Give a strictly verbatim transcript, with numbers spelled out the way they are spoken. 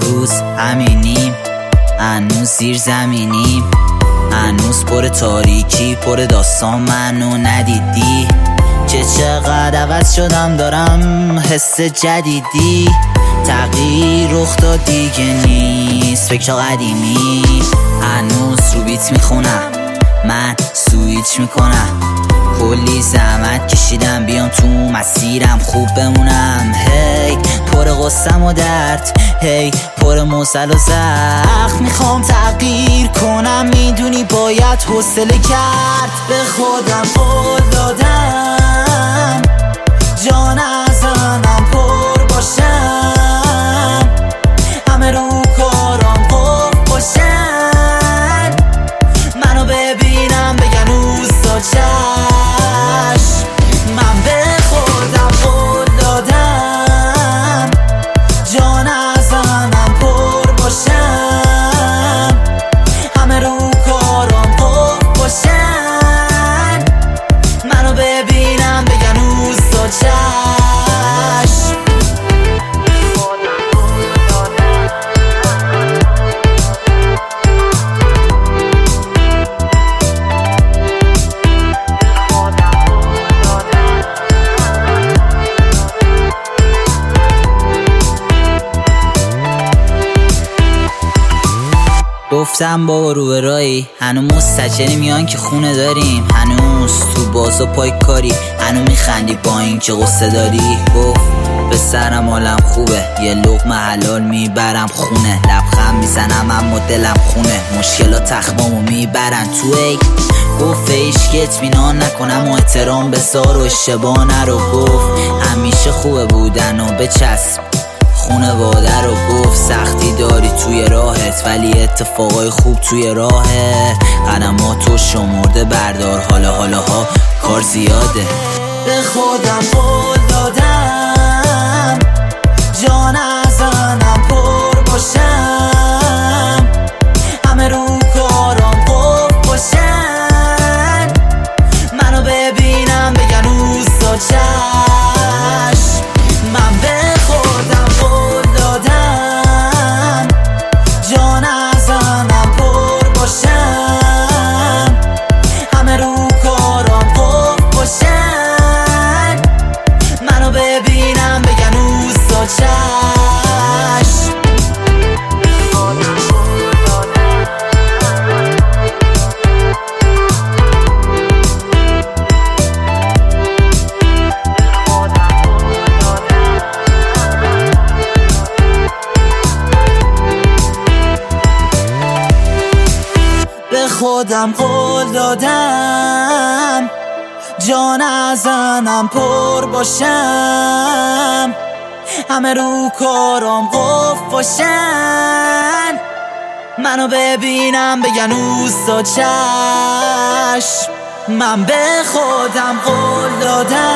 هنوز همینیم، هنوز زیر زمینیم، هنوز پر تاریکی، پر داستان منو ندیدی. چه چقدر عوض شدم، دارم حس جدیدی. تغییر رخ داد دیگه نیست فکر قدیمی. هنوز رو بیت میخونم، من سویچ میکنم. کلی زحمت کشیدم بیام تو مسیرم خوب بمونم. هی پر غصم و درد، هی پر موزل و زخم. میخوام تغییر کنم، میدونی باید حوصله کرد. به خودم قول دادم جان ازنم پر باشم، همه رو کارم قفل باشن. منو ببینم بگن اوستا چشم. من به خودم قول دادم جان ازنم پر باشم، همه رو کارم قفل باشن. منو ببینم بگن اوستا چشم. گفتم بابا رو به رایی، هنوز مستجری میان که خونه داریم. هنوز تو بازا پای کاری، هنوز میخندی با این که غصه داری. گفت به سرم حالم خوبه، یه لقمه حلال میبرم خونه. لبخند میزنم اما دلم خونه، مشکلات تخمامو میبرن تو. ای گفت عشق اطمینان نکنم و احترام بذار و اشتباه نرو. گفت همیشه خوبه بودن و بچسب خونواده رو. گفت سختی داری توی راهت ولی اتفاقای خوب توی راهه. قدماتو شمرده بردار، حالا حالا ها کار زیاده. به خودم قول دادم جان ازنم پر باشم، همه رو کارم قفل باشن. منو ببینم بگن اوستا چشم. من به خودم قول دادم جان ازنم پر باشم، همه رو کارم قفل باشن. منو ببینم بگن اوستا چشم. به خودم قول دادم جان ازنم پر باشم، همه رو کارم قفل باشن. منو ببینم بگن اوستا چشم. من به خودم قول دادم